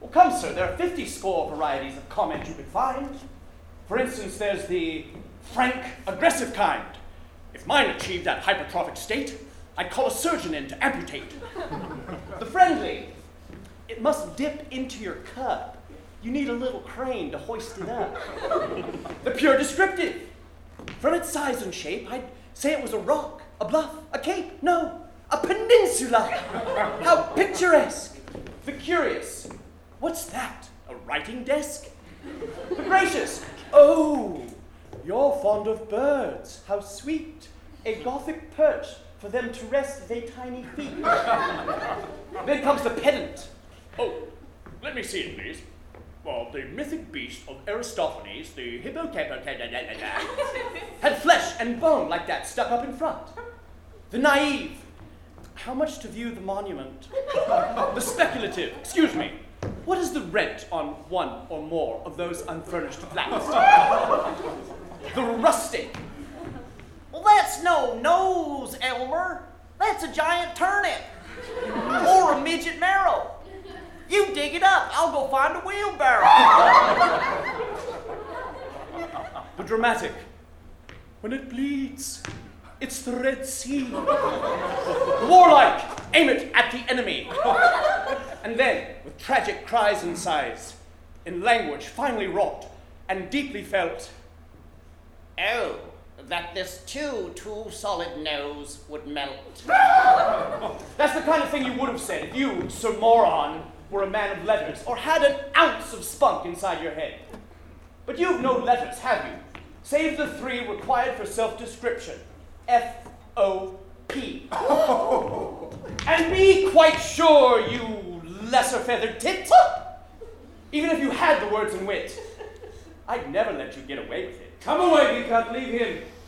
Well, come, sir, there are 50 score varieties of comment you could find. For instance, there's the frank, aggressive kind. If mine achieved that hypertrophic state, I'd call a surgeon in to amputate. The friendly. It must dip into your cup. You need a little crane to hoist it up. The pure descriptive. From its size and shape, I'd say it was a rock, a bluff, a cape, no, a peninsula. How picturesque. The curious. What's that? A writing desk? The gracious. Oh, you're fond of birds. How sweet. A Gothic perch for them to rest their tiny feet. Then comes the pedant. Oh, let me see it, please. Well, the mythic beast of Aristophanes, the hippocampo, Had flesh and bone like that stuck up in front. The naive. How much to view the monument? The speculative. Excuse me. What is the rent on one or more of those unfurnished flats? The rustic. Well, that's no nose, Elmer. That's a giant turnip. Or a midget marrow. You dig it up. I'll go find a wheelbarrow. The dramatic. When it bleeds, it's the Red Sea. The warlike. Aim it at the enemy. And then, with tragic cries and sighs, in language finely wrought and deeply felt. Oh, that this too solid nose would melt. That's the kind of thing you would have said if you, Sir Moron, were a man of letters or had an ounce of spunk inside your head. But you've no letters, have you? Save the 3 required for self-description. F-O-P. And be quite sure, you lesser feathered tit. Even if you had the words and wit, I'd never let you get away with it. Come away, we can't leave him.